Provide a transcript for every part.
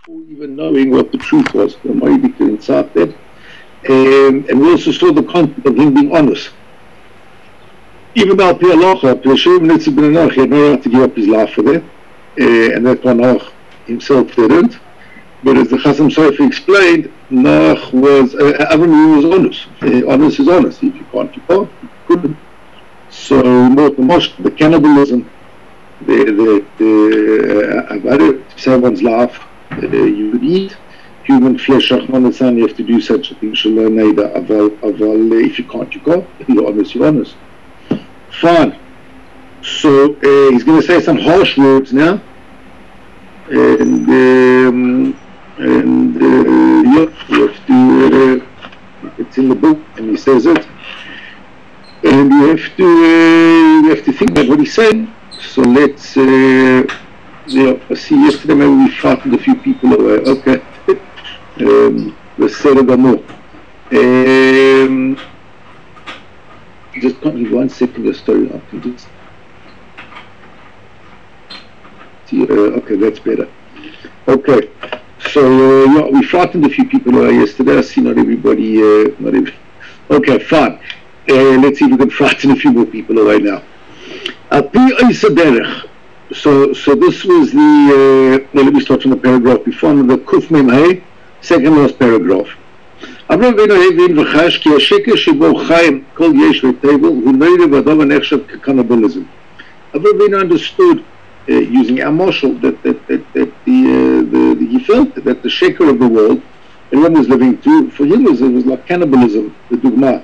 even knowing what the truth was. Maybe to insert that. And we also saw the content of him being honest. Even though Pi Alocha, Pi Hashem Nitzah Ben Enoch, he had no right to give up his life for that. And that one Noach himself didn't. But as the Chasam Sofer explained, Noach was, Avram was honest. Honest is honest. If you can't, you can't. You couldn't. So, the cannibalism, the to save one's life, you would eat human flesh, you have to do such a thing. If you can't, you can't. If you're honest, you're honest. Fine. So he's going to say some harsh words now, and you have to. It's in the book, and he says it, and you have to think about what he's saying. So let's. I see yesterday maybe we frightened a few people away. Okay. Let's say it more. Just give me 1 second your story. I can just see, okay, that's better. Okay. So yeah, we frightened a few people away yesterday. I see not everybody okay, fine. Let's see if we can frighten a few more people away now. So this was the let me start from the paragraph before, the Kuf Mem Hey, second last paragraph. Avraham Avinu Hevin v'chash ki hashekes shebo chayim kol yesh v'tevel hu noire v'adov anechshav k'cannibalism. Avraham Avinu understood using our marshal that he felt that the shaker of the world, everyone was living through, for him it was like cannibalism, the dugma.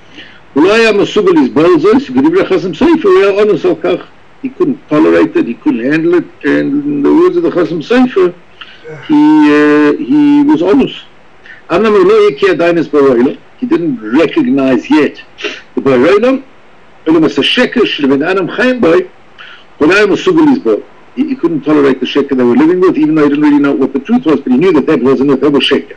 He couldn't tolerate it, he couldn't handle it, and in the words of the Chasam Sofer, he was honest. He didn't recognize yet the Borolam. He couldn't tolerate the sheker they were living with, even though he didn't really know what the truth was, but he knew that wasn't it, they were sheker.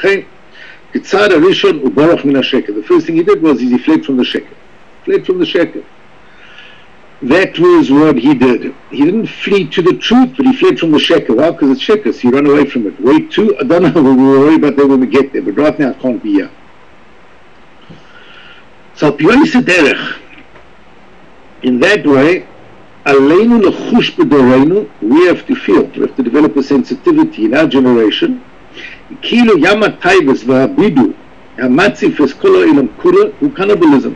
The first thing he did was he fled from the sheker. That was what he did. He didn't flee to the truth, but he fled from the sheker. Why? Because it's sheker, so you run away from it. Wait too, I don't know, we'll worry about that when we get there, but right now I can't be here. So, in that way, we have to feel, we have to develop a sensitivity in our generation. Cannibalism.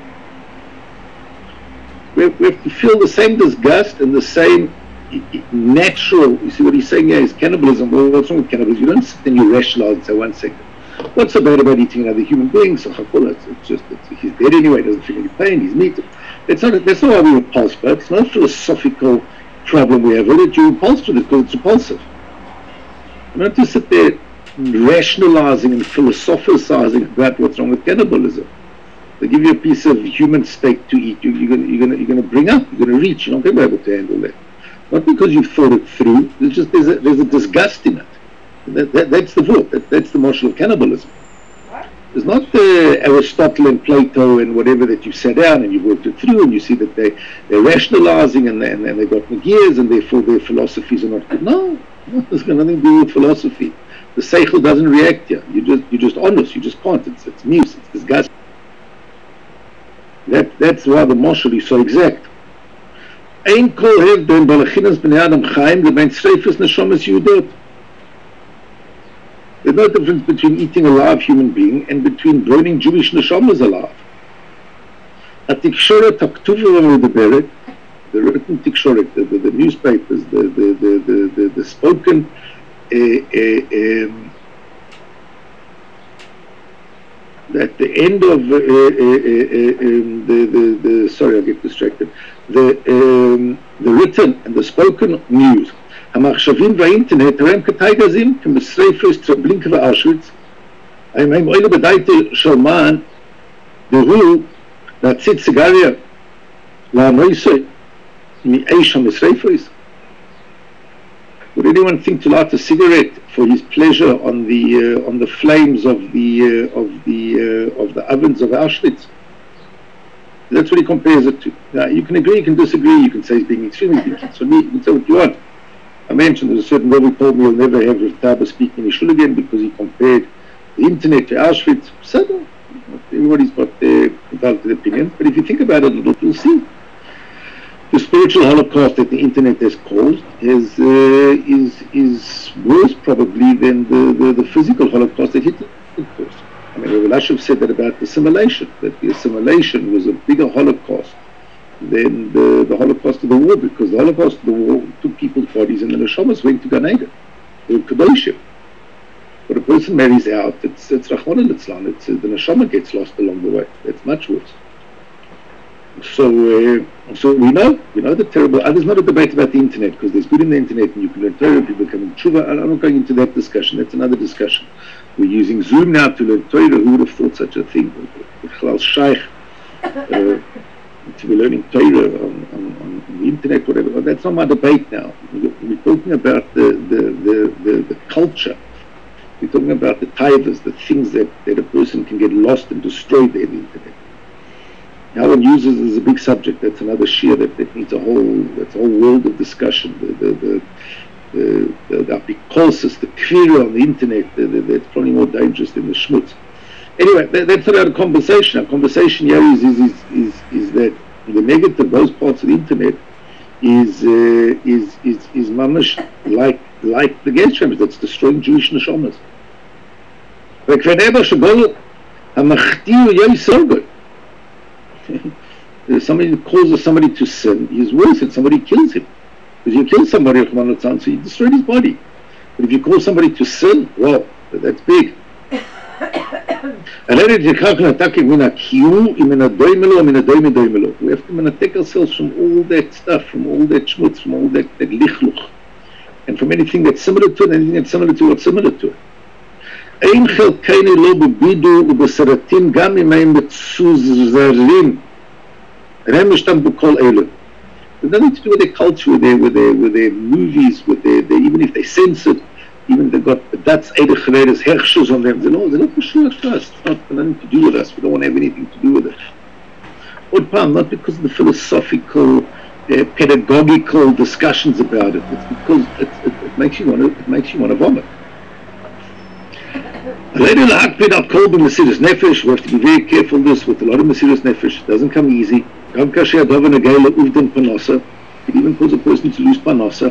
We have to feel the same disgust and the same natural. You see what he's saying here is cannibalism. Well, what's wrong with cannibalism? You don't sit and you rationalize and say 1 second, what's so bad about eating another human being? So he's dead anyway, doesn't feel any pain, he's meat. That's not why we repulse, but it's not a philosophical problem we have with it. You repulse with it because it's repulsive. You don't have to sit there rationalizing and philosophizing about what's wrong with cannibalism. They give you a piece of human steak to eat. You're going to bring up. You're going to reach. You're not going to be able to handle that. Not because you've thought it through. There's a disgust in it. That's the word. That's the marshal of cannibalism. What? There's not Aristotle and Plato and whatever that you've sat down and you've worked it through and you see that they're rationalizing and they've got gears and therefore their philosophies are not good. No, there's got nothing to do with philosophy. The seichel doesn't react here. You're just honest. You just can't. It's muse. It's disgusting. That's why the marshal is so exact. Ein kol hevden balachinas bnei adam chaim gemeint streifes neshamas yudot. There's no difference between eating a live human being and between burning Jewish neshamas alive. Hatikshoret haktuva v'medaberet, the written tikshoret, the newspapers, the spoken at the end of sorry, I get distracted. The written and the spoken news. המחשבים והאינטרנט הם כתייגזים כמסרפס טרבלינק ואושוויץ. הם אלה בדייטה של מן דהוא להציץ סיגריה להנויסוי מאיש המסרפס. Would anyone think to light a cigarette for his pleasure on the flames of the ovens of Auschwitz? That's what he compares it to. Now, you can agree, you can disagree, you can say he's being extremely ridiculous. For me, you can say what you want. I mentioned there's a certain Rebbe who told me he'll never have Rav Taba speak in Yishul again because he compared the internet to Auschwitz. So, everybody's got their valid opinions, but if you think about it a little, you'll see the spiritual holocaust that the internet has caused is worse probably than the physical holocaust that Hitler caused. I mean, Rav Lashev said that about the assimilation, that the assimilation was a bigger holocaust than the Holocaust of the war, because the Holocaust of the war took people's bodies and the neshamas went to Gan Eden, or Kedoshim. When a person marries out, it's Rachmana litzlan, the neshama gets lost along the way. That's much worse. So we know the terrible. There's not a debate about the internet, because there's good in the internet and you can learn Torah, people coming tshuva. I'm not going into that discussion. That's another discussion. We're using Zoom now to learn Torah. Who would have thought such a thing? Chalal Shaykh to be learning Torah on the internet, whatever. But that's not my debate now. We're talking about the culture. We're talking about the taivas, the things that a person can get lost and destroyed there in the internet. How one uses it is a big subject. That's another shir that needs a whole world of discussion. The apikosis, the kvira on the internet, that's probably more dangerous than the shmutz. Anyway, that's not our conversation. Our conversation here is that the negative, those parts of the internet, is mamash like the gas chambers that's destroying Jewish neshamas. Somebody causes somebody to sin, he's worse than somebody kills him. Because you kill somebody, so you destroy his body. But if you cause somebody to sin, well, that's big. We have to take ourselves from all that stuff, from all that schmutz, from all that lichluch, and from anything that's similar to it, anything that's similar to what's similar to it. Ein chelkeinu lo bebidu ubesaratim gam im הם מצוזרים. הם משתמשים בכל אלו. It has nothing to do with their culture, with their movies, even if they censored, even they got that's Eidechredes herrschers on them. They're not for sure to us. It's not nothing to do with us. We don't want to have anything to do with it. Not because of the philosophical, pedagogical discussions about it. It's because it makes you want to vomit. We have to be very careful this with a lot of Mesiras Nefesh. It doesn't come easy. It even causes a person to lose Panosa.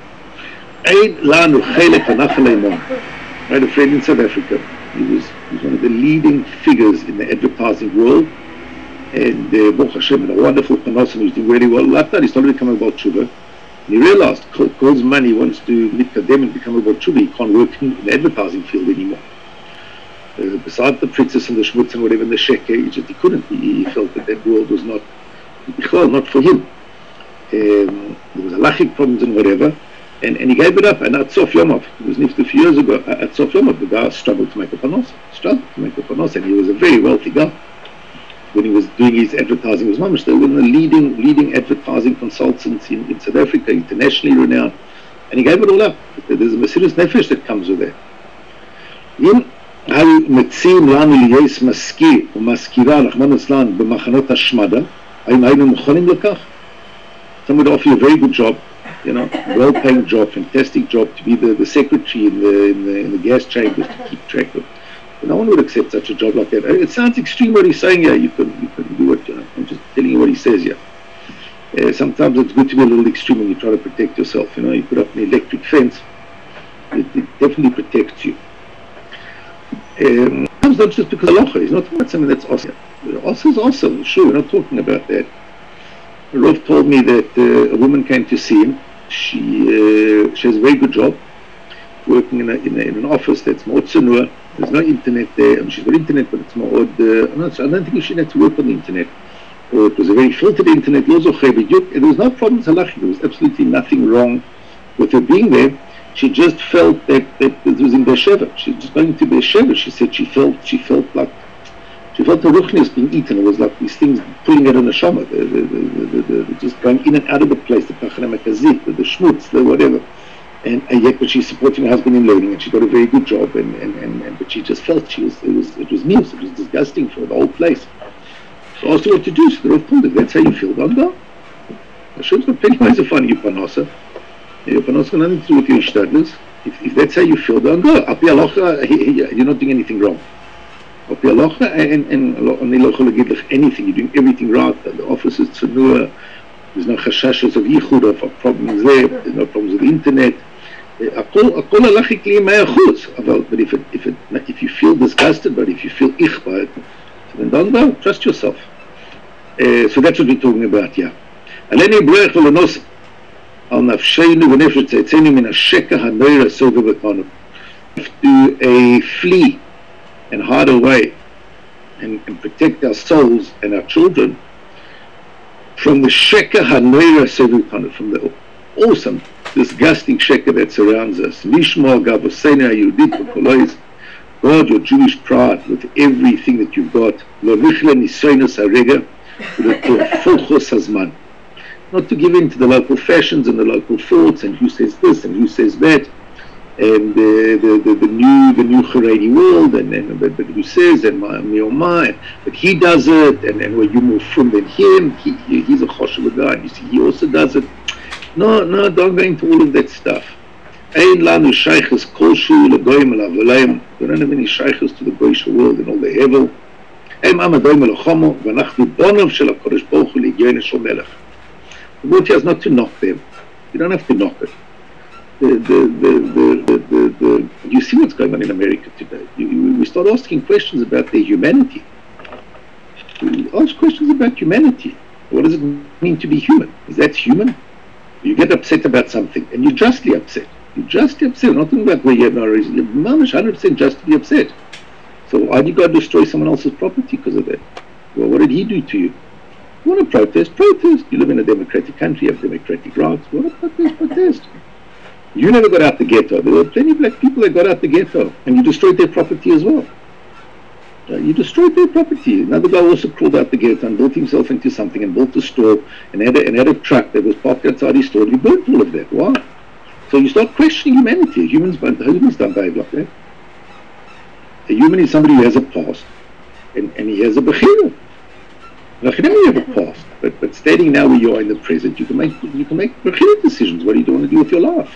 I had a friend in South Africa. He was one of the leading figures in the advertising world. And Baruch Hashem, a wonderful Panosa, he was doing really well. Like that, he started becoming about Tshuva. And he realized, calls money, wants to mitkadem and become about Tshuva. He can't work in the advertising field anymore. Besides the princess and the schmutz and whatever, and the sheker, he couldn't. He felt that world was not for him. There was halachic problems and whatever, and he gave it up. And at Sof Yomov, it was a few years ago, at Sof Yomov, the guy struggled to make a panos, and he was a very wealthy guy. When he was doing his advertising, he was mamash, they were one of the leading advertising consultants in South Africa, internationally renowned, and he gave it all up. There's a Mesiras Nefesh that comes with that. מציעים לנו להיות משכיר ומזכירה רחמנא ליצלן במחנות השמדה, האם היינו מוכנים לכך? Someone would offer you a very good job, well-paying job, fantastic job, to be the secretary in the gas chambers to keep track of. No one would accept such a job like that. It sounds extreme what he's saying here. You can do it. I'm just telling you what he says here. Sometimes it's good to be a little extreme when you try to protect yourself. You put up an electric fence, it definitely protects you. It's not just because halacha. He's not talking about something that's awesome. Also is awesome. Sure, we're not talking about that. Rav told me that a woman came to see him. She has a very good job, working in an office that's more tzenua. There's no internet there. I mean, she's got internet, but it's more odd. I don't think she had to work on the internet. Or it was a very filtered internet. There was no problems halachic. There was absolutely nothing wrong with her being there. She just felt that it was in Beersheba. She was just going to Beersheba. She said she felt the ruchnius being eaten. It was like these things pulling at her neshama. They're just going in and out of the place. The tachaneh makazit, the shmutz, the whatever. And yet, but she's supporting her husband in learning, and she got a very good job. But she just felt it was news. It was disgusting for the whole place. So I asked her what to do. So the Rav told her, that's how you feel. Don't go. Hashem's got plenty ways of finding you panasa. If it's got nothing to do with your studies, if that's how you feel, don't go. Api halacha, you're not doing anything wrong. Api halacha, and ani lo chol lagid lech anything. You're doing everything right. The office is tzanua. There's no chashashos of yichud, of problems there. There's no problems with the internet. Akol halachi kli 100%. But if you feel disgusted, but if you feel ich by it, then don't go. Trust yourself. So that's what we're talking about, yeah. Aleni brech v'lenos al nafsheinu v'nefesh tzeitzenu min hasheka hanoira soga v'kanu. To flee and hide away and protect our souls and our children from the sheka hanoira soga v'kanu, from the awesome, disgusting sheka that surrounds us. Mishma gavosena yehudit v'kolois. God, your Jewish pride with everything that you've got. Lo nichla nisoinus harega. Not to give in to the local fashions and the local thoughts and who says this and who says that, and the new Haredi world, and but who says, and my, but he does it, and where you more from than him, he's a choshev guy, and you see he also does it. No, don't go into all of that stuff. Ein lanu shaychus kolshu legoyim alav. We don't have any shaychus to the Goyish world and all the evil. הם עם הדוים מלחמו, ואנחנו בונוב של הקודש ברוך הוא להגיע לשום מלך. The word here is not to knock them. You don't have to knock it. You see what's going on in America today. We start asking questions about their humanity. We ask questions about humanity. What does it mean to be human? Is that human? You get upset about something, and you're justly upset. You're justly upset. I'm not talking about where you have no reason. You're 100% just to be upset. So why do you go destroy someone else's property because of that? Well, what did he do to you? You want to protest? Protest. You live in a democratic country, you have democratic rights. You want to protest? Protest. You never got out the ghetto. There were plenty of black people that got out the ghetto, and you destroyed their property as well. You destroyed their property. Another guy also crawled out the ghetto and built himself into something and built a store and had a truck that was parked outside his store. You burnt all of that. Why? So you start questioning humanity. Humans don't behave like that. A human is somebody who has a past, and he has a bechira. Now, you have a past, but standing now where you are in the present, you can make bechira decisions. What do you want to do with your life?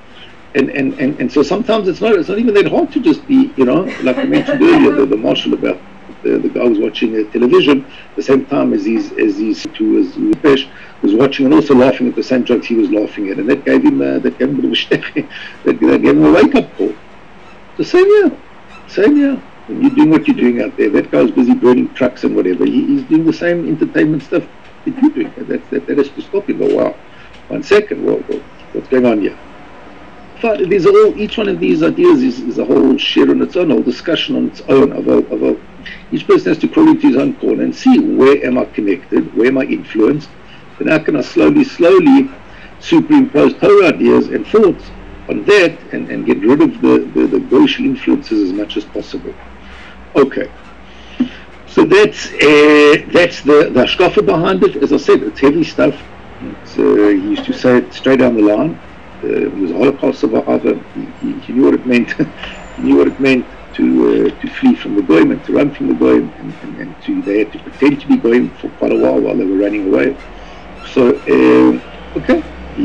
And so sometimes it's not even that hard to just be, like I mentioned earlier, the marshal about the guy was watching television at the same time as his Pesh was watching and also laughing at the same jokes he was laughing at, and that gave him a bit of a shtech, that gave him a wake-up call. The same year. When you're doing what you're doing out there, that guy's busy burning trucks and whatever. He's doing the same entertainment stuff that you're doing. That has to stop you. Go, wow, 1 second, what's going on here? But each one of these ideas is a whole share on its own, a whole discussion on its own. Each person has to crawl into his own corner and see, where am I connected? Where am I influenced? Then how can I slowly superimpose Torah ideas and thoughts on that and get rid of the Goyish influences as much as possible. Okay, so that's the hashkafa behind it. As I said, it's heavy stuff. He used to say it straight down the line. He was a Holocaust survivor. He knew what it meant. He knew what it meant to flee from the Goyim and to run from the Goyim, and they had to pretend to be Goyim for quite a while they were running away. So okay,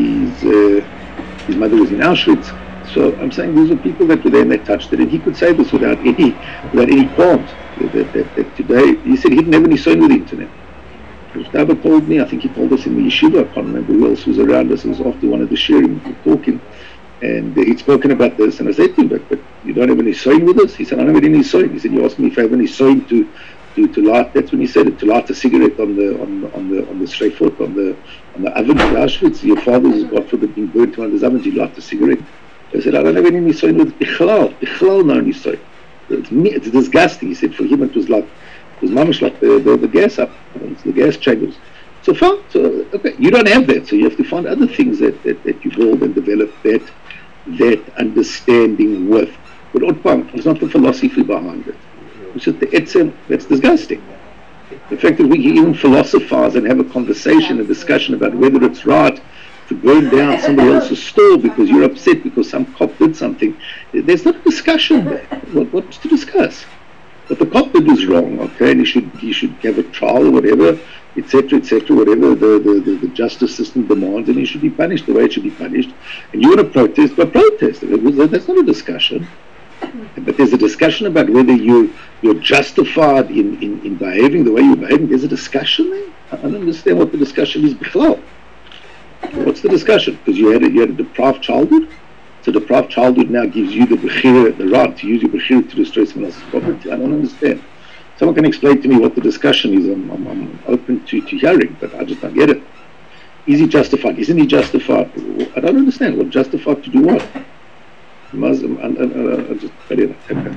his mother was in Auschwitz. So I'm saying these are people that were there and they touched it, and he could say this without any qualms. That today, he said he didn't have any sign with the internet. Gustavo told me, I think he told us in the yeshiva, I can't remember who else was around us, it was after one of the sharing, talking, and he'd spoken about this, and I said to him, but you don't have any sign with us? He said, I don't have any sign. He said, you asked me if I have any sign to light, that's when he said it, to light a cigarette on the streifot, on the oven in Auschwitz. Your father has, God forbid, been burnt to one of his ovens, you light a cigarette. I said, I don't have any nisoin with Bichlal no nisoin. It's disgusting. He said, for him it was mamish like the gas up, it's the gas chambers. So fine, so okay, you don't have that, so you have to find other things that you build and develop that understanding with. But it's not the philosophy behind it. It's just the etzem, that's disgusting. The fact that we can even philosophize and have a conversation, a discussion about whether it's right to burn down somebody else's store because you're upset because some cop did something. There's not a discussion there. What's to discuss? But the cop did was wrong, okay, and he should have a trial or whatever. etc., whatever the justice system demands, and he should be punished the way it should be punished. And you want to protest, but protest. That's not a discussion. But there's a discussion about whether you're justified in behaving the way you're behaving. There's a discussion there. I don't understand what the discussion is. What's the discussion? Because you had a deprived childhood. So deprived childhood now gives you the right to use your bechira to destroy someone else's property. I don't understand. Someone can explain to me what the discussion is. I'm open to hearing, but I just don't get it. Is he justified? Isn't he justified? I don't understand. What justified to do what? Muslim, I just okay.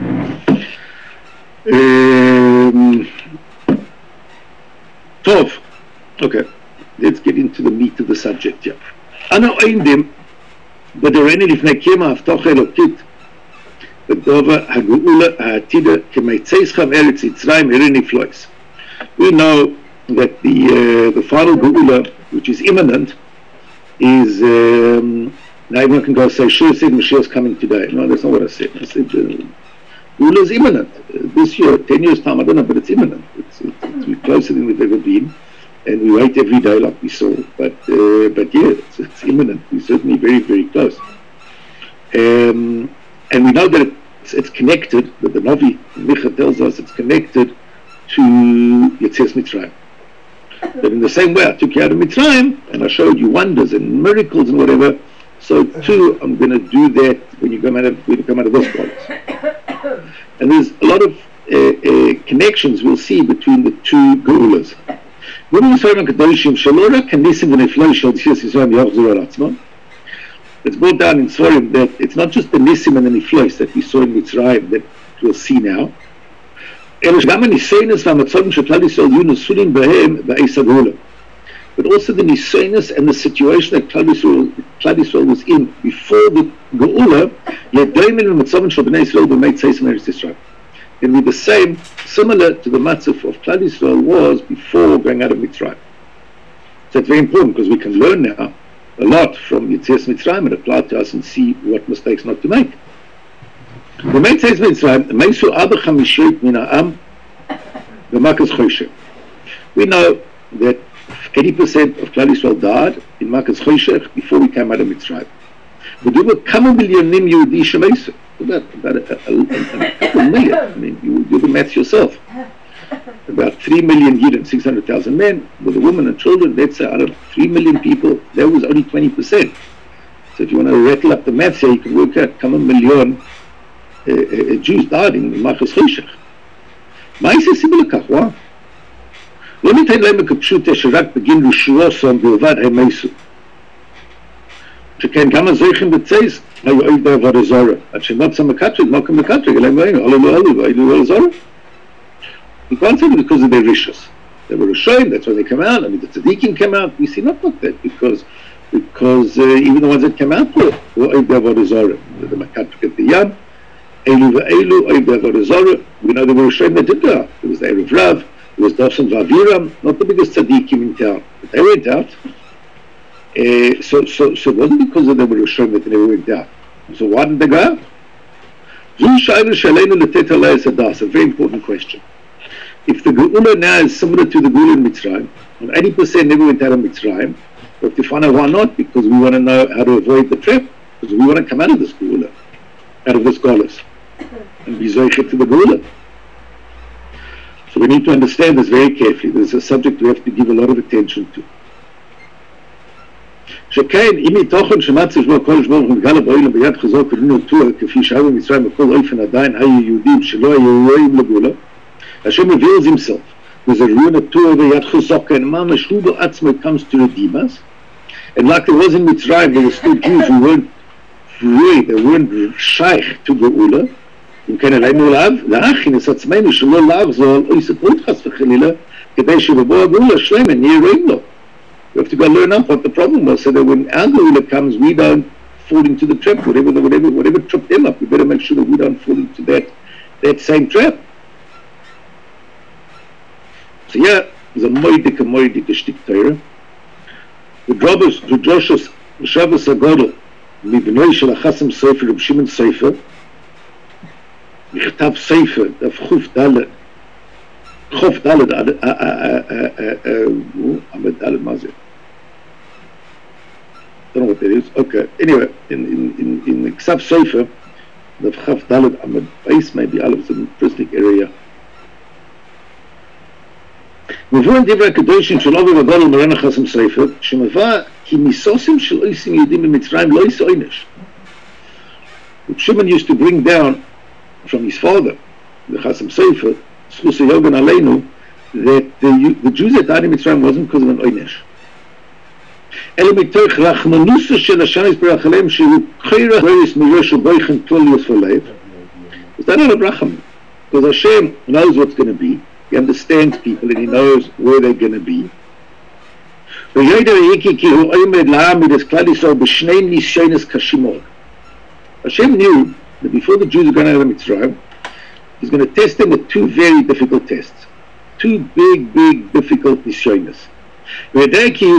Tov. Okay, let's get into the meat of the subject here. Ana oindim b'dereni lifnei kema haftocha elokit b'dova hageula ha'atida k'meitzeischam eretz Yitzrayim ereni flois. We know that the final geula, which is imminent, is now everyone can go say, sure, said Mashiach's coming today. No, that's not what I said. I said geula is imminent. This year, 10 years time, I don't know, but it's imminent. We're closer than we've ever been. And we wait every day like we saw, but yeah, it's imminent. We're certainly very, very close. And we know that it's connected, that the Navi, Micha tells us it's connected to Yetzias Mitzrayim. That in the same way I took you out of Mitzrayim, and I showed you wonders and miracles and whatever, so too I'm going to do that when you come out of this world. And there's a lot of connections we'll see between the two geulas. It's brought down in Svarim that it's not just the Nisim and the Niflois that we saw in Mitzrayim that we'll see now. But also the Nisainus and the situation that Klal Yisrael was in before the Geula, can be the same, similar to the matzah of Klal Yisrael was before going out of Mitzrayim. So it's very important because we can learn now a lot from Yetzias Mitzrayim and apply it to us and see what mistakes not to make. The Yetzias Mitzrayim, Meisu Abba Chamishot Min Ha'am B'Makas Choshe. We know that 80% of Klal Yisrael died in Makas Choshech before we came out of Mitzrayim. But there were kama milyonim Yehudi shemeisu. About a couple million. I mean, you do the maths yourself. About 3 million Yidden, 600,000 men, with a woman and children. Let's say out of 3 million people, that was only 20%. So if you want to rattle up the maths here, you can work out kama milyon Jews died in Machas Choshech. Ma'aseh similar kach, wow. Let me tell you a kapshut sherak begin l'shuosam bilvad ha'meisu. שכן כמה זויכים בצייס היו אוהב בעבוד זרה עד שמות שם מקטריק, מוקם מקטריק אלא הם לא היו על זרה. You can't say because they're vicious. They were ashamed, that's why they come out. I mean the tzaddikim came out, we see not like that because even the ones that came out were oihd avodah zarah. The makatrik at the yam, elu ve'elu oihd avodah zarah. We know they were ashamed they did go out. It was the Erev Rav, it was Dosan Vaviram, not the biggest tzaddikim in town, but they went out. So it wasn't because they were ashamed that they never went out. So why didn't they go out? A very important question. If the Geula now is similar to the Geula in Mitzrayim, and 80% never went out of Mitzrayim, we have to find out why not, because we want to know how to avoid the trap, because we want to come out of this Geula, out of this Golas, and be zoichet to the Geula. So we need to understand this very carefully. This is a subject we have to give a lot of attention to. שכן, אם מתוכן שמצא שבו הקודש ברוך הוא מגלה בעולם ביד חזוק ולנו תועה כפי שהיו במצרים בכל אופן עדיין היו יהודים שלא היו רואים לגולה, השם reveals himself with a ruin of Torah ביד חזוק and ממש הוא בעצמו it comes to redeem us. And like there was in Mitzrayim, there were still Jews who weren't free, they weren't shaykh to גאולה. אם כן עלינו להכין את עצמנו שלא לעזור או יספרות חס וחלילה כדי שבבוא הגאולה שלמה נהיה רואים לו. We have to go learn up what the problem was, so that when our Geula comes, we don't fall into the trap. Whatever tripped them up, we better make sure that we don't fall into that same trap. So yeah, there's a moidike shtik Torah. The Droshos Shabbos Agodol, מבנוי של החסם סופר, רב שמעון סופר, נכתב סופר, דף חוף ד' Chof Dalet Amud Dalet Mazir. Don't know what that is. Okay. Anyway, in the Ksaf Sofer, the Chof Dalet Amud Base maybe all of the Pristic area. מבואן דברי הקדושים של אובר וגודל מרן החסם ספר, שמבא כי מיסוסים של אויסים יהודים במצרים לא יישא עונש. Shimon used to bring down from his father, the Chasam Sofer, Schus Yogan Aleinu, that the Jews that died in Mitzrayim wasn't because of an Oynesh. אלא מתוך רחמנוסו של השם יתברך עליהם שהוא חיירה חייס מראש ובויכן כלל יוספו. It's not a bracham, because Hashem knows what's going to be. He understands people and he knows where they're going to be. Hashem knew that before the Jews are going out of Mitzrayim, He's going to test them with two very difficult tests. Two big, difficult nisyonos. And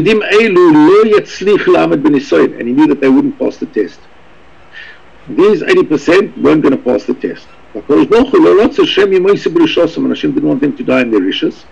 he knew that they wouldn't pass the test. These 80% weren't going to pass the test. And Hashem didn't want them to die in their rishas.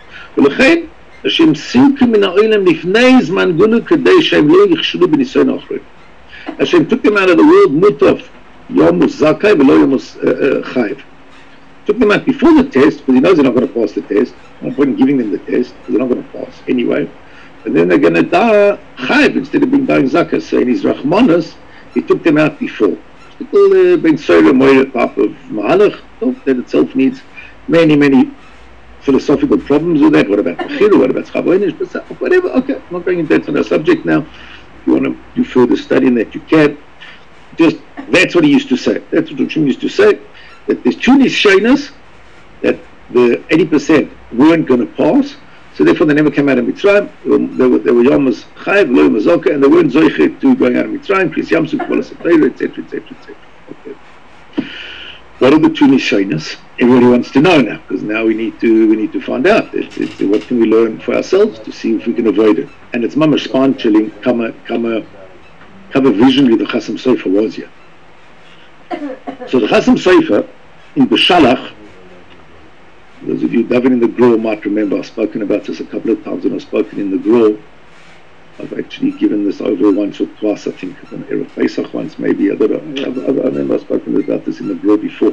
Hashem took them out of the world mutaf, yomus zakai, v'lo yomus chayv. Took them out before the test, because he knows they're not going to pass the test. No point in giving them the test, because they're not going to pass anyway. And then they're going to die chayv instead of being dying zakah. So in his rachmanas, he took them out before. Typical Ben Soira Moira type of mahalach, that itself needs many philosophical problems with that. What about Bechira? What about Chavoinish? Whatever. Okay, I'm not going into that on our subject now. If you want to do further studying that, you can. Just, that's what he used to say. That's what Hashem used to say. That there's two nisyonos that the 80% weren't going to pass. So therefore they never came out of Mitzrayim. They were Yomas Chayv, Lo Yomas Zoka, and they weren't Zoichet to going out of Mitzrayim, Kris Yamsuf, Kvola Satayra, etc. Okay. What are the two nisyonos? Everybody wants to know now, because now we need to find out. What can we learn for ourselves to see if we can avoid it? And it's mamash spine chilling, come a visionary the Chasam Sofer was here. So the Chasam Sofer in Beshalach, those of you davening in the Grol might remember I've spoken about this a couple of times when I've spoken in the Grol. I've actually given this over once or twice, I think, on Erev Pesach once, maybe. I remember I've spoken about this in the Grol before.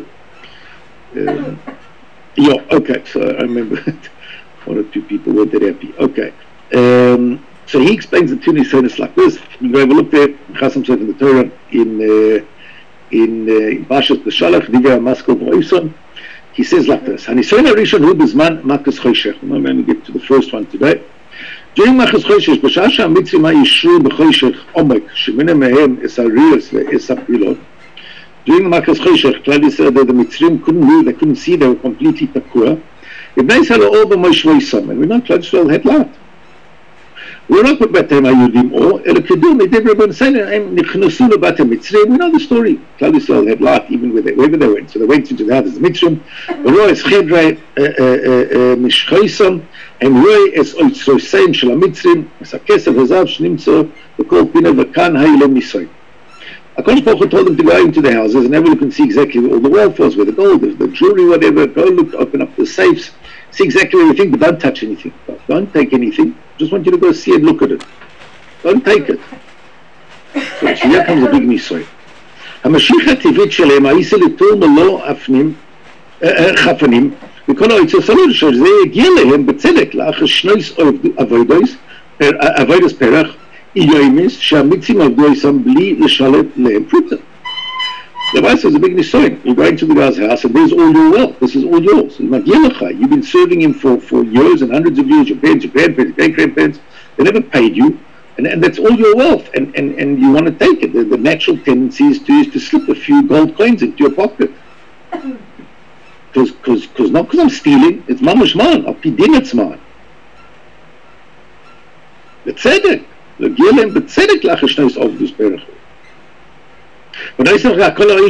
Okay, so I remember one or two people weren't that happy. Okay. So he explains the two nisyonos like this. You go have a look there, Chasam Sofer in the Torah, in Parshas Beshalach, Divrei HaMaskal V'Oison. He says like this: Hanisayon HaRishon hu b'zman Makas Choshech. Let me get to the first one today. During Makas Choshech, b'shah she'hamitzrim ha'yishru b'choshech omek, she'mina mehem es ha'riyos ve'es ha'prilot. During the Makas Choshech, Klal Yisrael, the Mitzrim couldn't move, they couldn't see, they were completely takua. Ibnei Yisrael all b'mosh v'yisam, and we know Klal Yisrael had light. We're not put Batem HaYudim or Elokidum, they did Rabban Sayyid, Nichnasu Batem Mitzrayim. We know the story. Klal Yisrael had light even wherever they went. So they went into the house of Mitzrayim. Roy es Chedrei Mishchoisam, and Roy es Oitzoseim Shel HaMitzrim, es HaKesef Hazav Shnimtzo, V'kol Pina V'kan Ha'ilem Nisoy. HaKadosh Baruch Hu told them to go into the houses and have a look and see exactly where all the wealth was, where the gold, the jewelry, whatever. Go look, open up the safes, see exactly everything, but don't touch anything. Don't take anything. Just want you to go see and look at it. Don't take it. So here comes a big nisoy. המשיח הטבעית שלהם, האיסה לתור מלא חפנים, וכל ההצוסלות שזה יגיע להם בצדק, לאחר שניס אבוידוס פרח, איומס, שהמיצים עבדו איסם בלי לשלט להם פרוטה. The Bible says a big nisoy. You go into the guy's house and there's all your wealth. This is all yours. You've been serving him for years and hundreds of years. Your parents, your grandparents, great-grandparents, they never paid you. And that's all your wealth. And you want to take it. The natural tendency is to slip a few gold coins into your pocket. Because not because I'm stealing. It's mamash man. Apidin it's man. B'tzedek. L'gielem b'tzedek lachashnois ovdus perach. But I said, where did the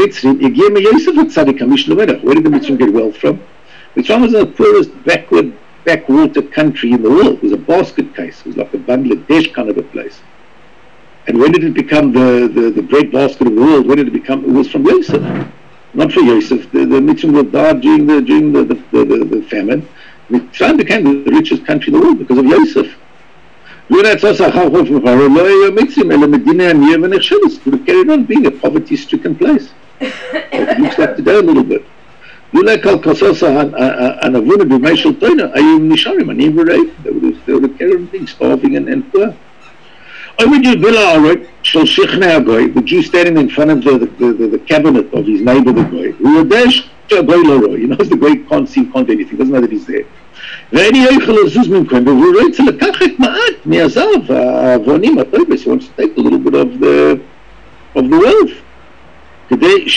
Mitzrim get wealth from? Mitzrayim was the poorest backwater country in the world. It was a basket case. It was like a Bangladesh kind of a place. And when did it become the bread basket of the world? When did it become? It was from Yosef. not for Yosef. The Mitzrayim will die during the famine. Mitzrayim became the richest country in the world because of Yosef. Would have carried on being a poverty-stricken place. It looks like today a little bit. They would have carried on being starving and poor. The Jew standing in front of the cabinet of his neighbor, the Goy. He knows the Goy can't see, can't do anything, doesn't know that he's there. He wants to take a little bit of the wealth. So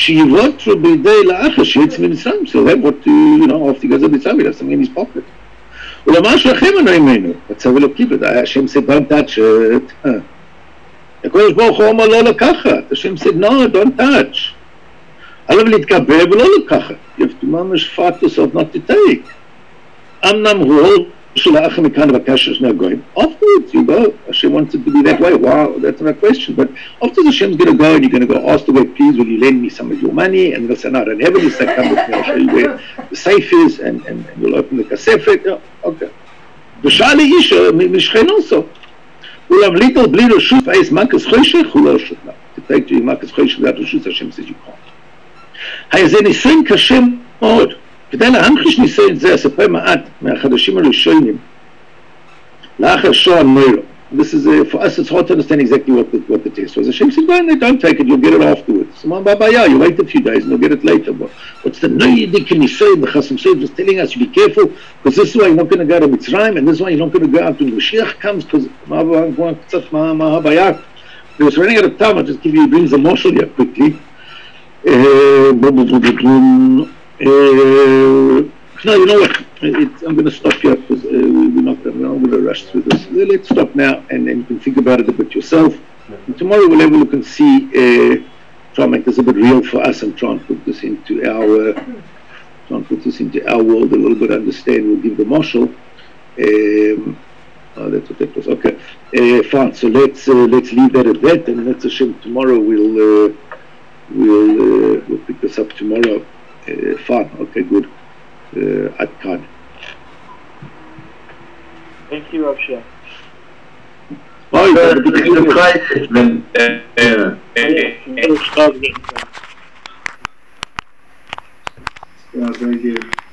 that what after he goes to Mitzrayim, he has something in his pocket. Let's have a look, keep it. Hashem said, don't touch it. Hashem said, no, don't touch. You have to fight yourself not to take. Afterwards, you go. Hashem wants it to be that way. Wow, that's not a question. But after Hashem's going to go, and you're going to go ask the way, please, will you lend me some of your money? And they'll say, no, I don't have it. You say, come with me, I'll show you where the safe is, and you'll open the kasefet. Oh, okay. V'shali isha mishchen also. Ulam little bli reshut v'eis makas choshech hu lo reshut. To take to you makas choshech without reshut, Hashem says you can't. Hayazeh nisein kashem מאוד. כדי להמחיש ניסיון זה, אספר מעט מהחדשים הראשונים לאחר שואה נוירו. This is for us. It's hard to understand exactly what the test was. Hashem said, "Well, don't take it. You'll get it afterwards." So, you wait a few days and you'll get it later. But what's the noyidik nisayon? The Chasam Sofer was telling us, you be careful, because this is why you're not going to go to Mitzrayim, and this is why you're not going to go out when Mashiach comes, because they was running out of time. I'll just give you brings a marshal here quickly. No, you know what? I'm going to stop here because we're not going to rush through this. Let's stop now, and then you can think about it a bit yourself. And tomorrow we'll have a look and see, try and make this a bit real for us, and try and put this into our world a little bit. Understand? We'll give the marshal. That's what that was. Okay, fine. So let's leave that at that, and let's assume tomorrow we'll pick this up tomorrow. Fine. Okay, good. At Khan. Thank you, Rav Shea. Thank you.